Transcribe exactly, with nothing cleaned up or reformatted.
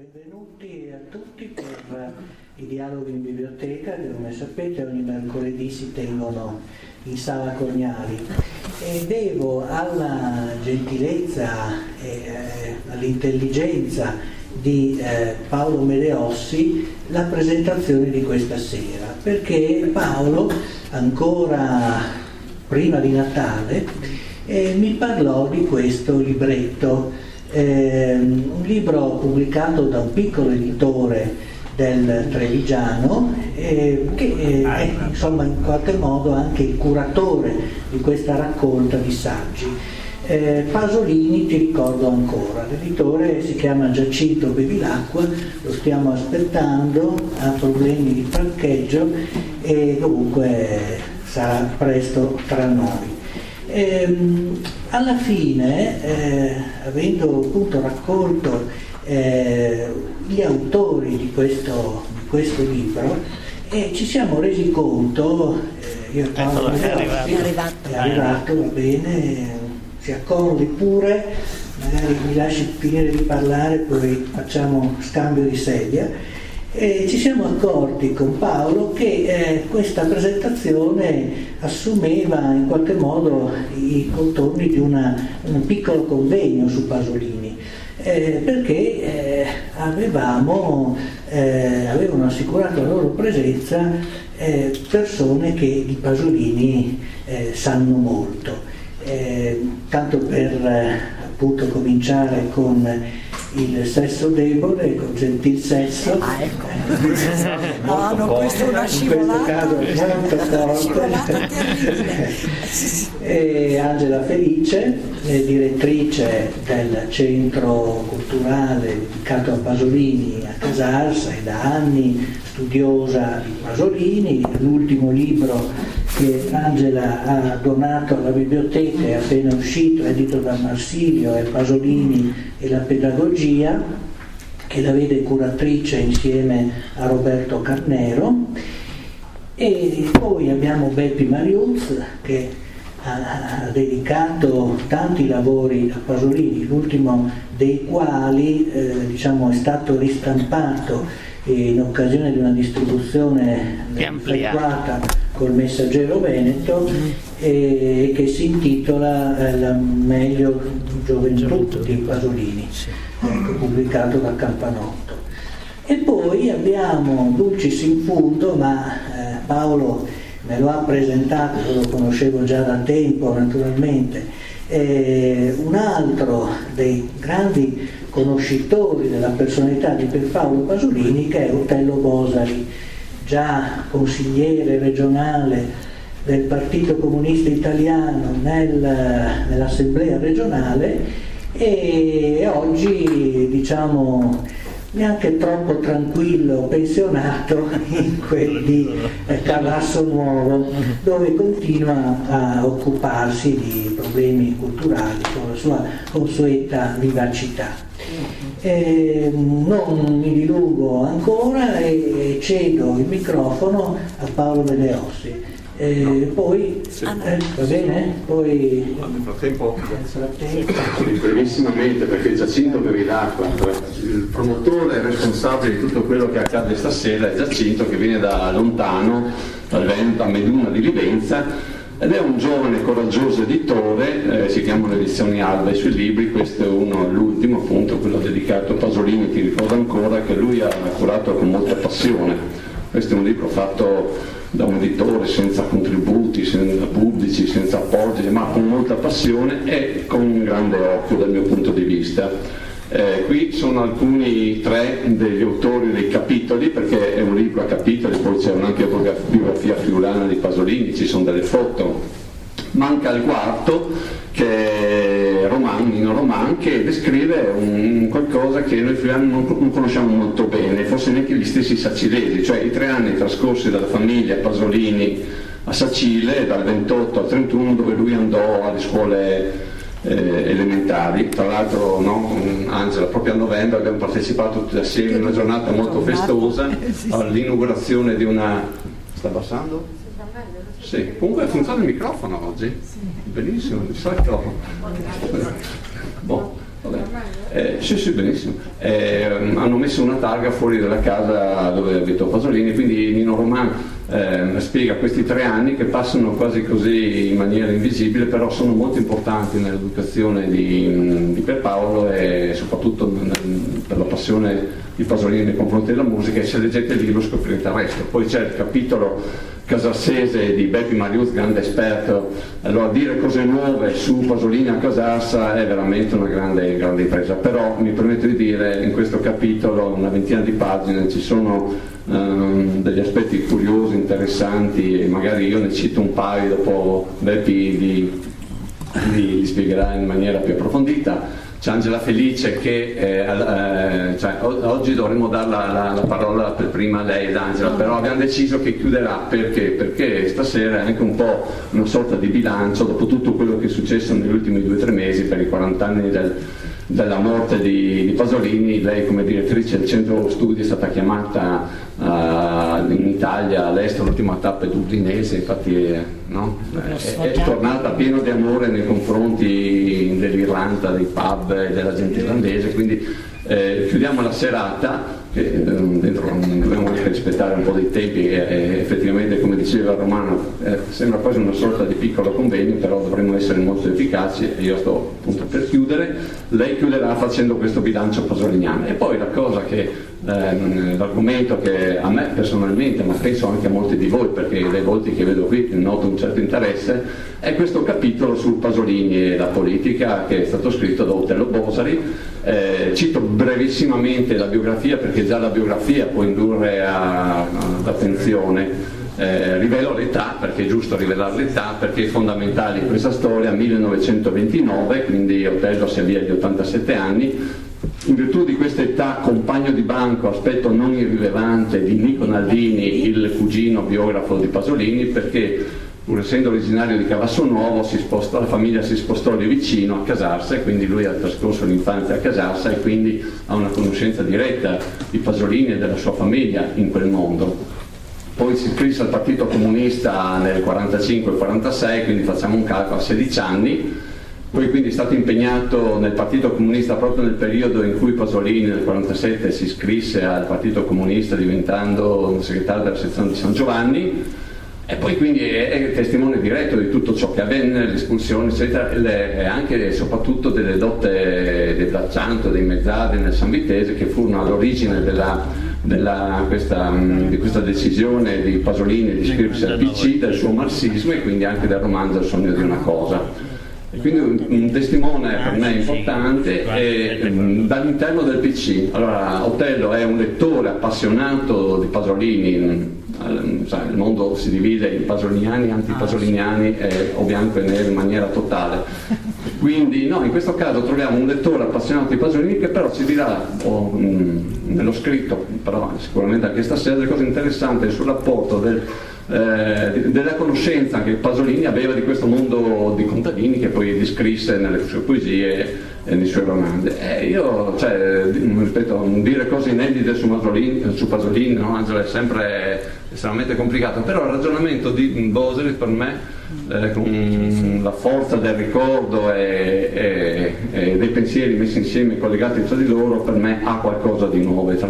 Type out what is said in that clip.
Benvenuti a tutti per i dialoghi in biblioteca che, come sapete, ogni mercoledì si tengono in Sala Corniali, e devo alla gentilezza e eh, all'intelligenza di eh, Paolo Meleossi la presentazione di questa sera, perché Paolo, ancora prima di Natale, eh, mi parlò di questo libretto. Eh, un libro pubblicato da un piccolo editore del Trevigiano eh, che eh, è insomma in qualche modo anche il curatore di questa raccolta di saggi. eh, Pasolini, ti ricordo ancora, l'editore si chiama Giacinto Bevilacqua, lo stiamo aspettando, ha problemi di parcheggio e comunque sarà presto tra noi. Ehm, alla fine, eh, avendo appunto raccolto eh, gli autori di questo, di questo libro, eh, ci siamo resi conto, eh, io e Paolo, è arrivato, è arrivato, è arrivato, va bene, si accomodi pure, magari mi lasci finire di parlare, poi facciamo scambio di sedia. E ci siamo accorti con Paolo che eh, questa presentazione assumeva in qualche modo i contorni di una, un piccolo convegno su Pasolini, eh, perché eh, avevamo, eh, avevano assicurato la loro presenza eh, persone che di Pasolini eh, sanno molto. Eh, tanto per eh, appunto cominciare con il sesso debole, con gentil sesso. Ah, ecco. No, no, questo è una scivolata. In questo caso molto forte. E Angela Felice, direttrice del centro culturale dedicato a Pasolini a Casals, e da anni studiosa di Pasolini. L'ultimo libro che Angela ha donato alla biblioteca è appena uscito, edito da Marsilio, è Pasolini e la pedagogia, che la vede curatrice insieme a Roberto Carnero. E poi abbiamo Beppi Mariuz, che ha, ha dedicato tanti lavori a Pasolini, l'ultimo dei quali eh, diciamo, è stato ristampato in occasione di una distribuzione effettuata col Messaggero Veneto, e che si intitola eh, La meglio gioventù di Pasolini, ecco, pubblicato da Campanotto. E poi abbiamo Dulcis in Fundo, ma eh, Paolo me lo ha presentato, io lo conoscevo già da tempo naturalmente, eh, un altro dei grandi conoscitori della personalità di Pierpaolo Pasolini, che è Otello Bosari, già consigliere regionale del Partito Comunista Italiano nel, nell'Assemblea regionale, e oggi diciamo neanche troppo tranquillo, pensionato in quel di Calasso Nuovo, dove continua a occuparsi di problemi culturali con la sua consueta vivacità. Eh, non mi dilungo ancora e cedo il microfono a Paolo Meleossi. Eh, poi eh, va bene? Poi nel frattempo, nel frattempo. sì, brevissimamente, perché Giacinto Bevilacqua, il promotore e responsabile di tutto quello che accade stasera, è Giacinto, che viene da lontano, dal Veneto, a Meduna di Livenza, ed è un giovane coraggioso editore, eh, si chiamano Edizioni Alba i suoi libri. Questo è uno, l'ultimo appunto, quello dedicato a Pasolini, ti ricordo ancora, che lui ha curato con molta passione. Questo è un libro fatto da un editore senza contributi, senza pubblici, senza appoggi, ma con molta passione e con un grande occhio dal mio punto di vista. Eh, qui sono alcuni tre degli autori dei capitoli, perché è un libro a capitoli, poi c'è anche una biografia friulana di Pasolini, ci sono delle foto. Manca il quarto, che è Roman, Nino Roman, che descrive un qualcosa che noi friulani non, non conosciamo molto bene, forse neanche gli stessi sacilesi, cioè i tre anni trascorsi dalla famiglia Pasolini a Sacile, dal ventotto al trentuno, dove lui andò alle scuole Eh, elementari. Tra l'altro, no, Angela, proprio a novembre abbiamo partecipato tutti assieme in una giornata molto festosa all'inaugurazione di una... sta abbassando? Sì, comunque funziona il microfono oggi? Benissimo, di solito... Boh, vabbè. Eh, sì, sì, benissimo. Eh, hanno messo una targa fuori dalla casa dove abitò Pasolini, quindi Nino Roman eh, spiega questi tre anni che passano quasi così in maniera invisibile, però sono molto importanti nell'educazione di, di Pierpaolo e soprattutto nel, per la passione di Pasolini nei confronti della musica, e se leggete il libro scoprirete il resto. Poi c'è il capitolo casarsese di Beppi Mariuz, grande esperto, allora dire cose nuove su Pasolini a Casarsa è veramente una grande, grande impresa, però mi permetto di dire in questo capitolo, una ventina di pagine, ci sono um, degli aspetti curiosi, interessanti, e magari io ne cito un paio, dopo Beppi li, li, li spiegherà in maniera più approfondita. C'è Angela Felice che eh, eh, cioè, oggi dovremmo dare la, la, la parola per prima a lei ed Angela, però abbiamo deciso che chiuderà perché? Perché stasera è anche un po' una sorta di bilancio dopo tutto quello che è successo negli ultimi due o tre mesi per i quaranta anni del, della morte di, di Pasolini. Lei come direttrice del centro studi è stata chiamata uh, in Italia, all'estero, l'ultima tappa è dublinese, infatti è, no? è, è tornata pieno di amore nei confronti dell'Irlanda, dei pub e della gente irlandese, quindi eh, chiudiamo la serata. Che, eh, dentro dobbiamo anche rispettare un po' dei tempi e, e effettivamente, come diceva Romano, eh, sembra quasi una sorta di piccolo convegno, però dovremmo essere molto efficaci e io sto appunto per chiudere. Lei chiuderà facendo questo bilancio pasoliniano, e poi la cosa che ehm, l'argomento che a me personalmente, ma penso anche a molti di voi, perché dai volti che vedo qui noto un certo interesse, è questo capitolo su Pasolini e la politica che è stato scritto da Otello Bosari. Eh, cito brevissimamente la biografia, perché già la biografia può indurre a, ad attenzione. Eh, rivelo l'età, perché è giusto rivelare l'età, perché è fondamentale in questa storia. Millenovecentoventinove, quindi Otello si avvia agli ottantasette anni. In virtù di questa età, compagno di banco, aspetto non irrilevante, di Nico Naldini, il cugino biografo di Pasolini, perché pur essendo originario di Cavasso Nuovo, si spostò, la famiglia si spostò lì vicino a Casarsa, e quindi lui ha trascorso l'infanzia a Casarsa e quindi ha una conoscenza diretta di Pasolini e della sua famiglia in quel mondo. Poi si iscrisse al Partito Comunista nel quarantacinque quarantasei, quindi facciamo un calcolo, a sedici anni. Poi quindi è stato impegnato nel Partito Comunista proprio nel periodo in cui Pasolini nel quarantasette si iscrisse al Partito Comunista, diventando segretario della sezione di San Giovanni. E poi quindi è, è testimone diretto di tutto ciò che avvenne, l'espulsione eccetera, e anche e soprattutto delle lotte del Braccianto, dei Mezzadri nel San Vitese, che furono all'origine della, della, questa, di questa decisione di Pasolini di iscriversi al P C, del suo marxismo, e quindi anche del romanzo Il sogno di una cosa. E quindi un, un testimone per me importante è, um, dall'interno del P C. Allora, Otello è un lettore appassionato di Pasolini. Il mondo si divide in pasoliniani e antipasoliniani, eh, o bianco e nero in maniera totale. Quindi no, in questo caso troviamo un lettore appassionato di Pasolini che però ci dirà, oh, mh, nello scritto, però sicuramente anche stasera, delle cose interessanti sul rapporto del, eh, della conoscenza che Pasolini aveva di questo mondo di contadini, che poi descrisse nelle sue poesie e nei suoi romanzi. Eh, io, cioè, ripeto, dire cose inedite su Pasolini, su Pasolini, no, Angela, è sempre estremamente complicato, però il ragionamento di Bosari per me, eh, con la forza del ricordo e, e, e dei pensieri messi insieme, collegati tra di loro, per me ha qualcosa di nuovo.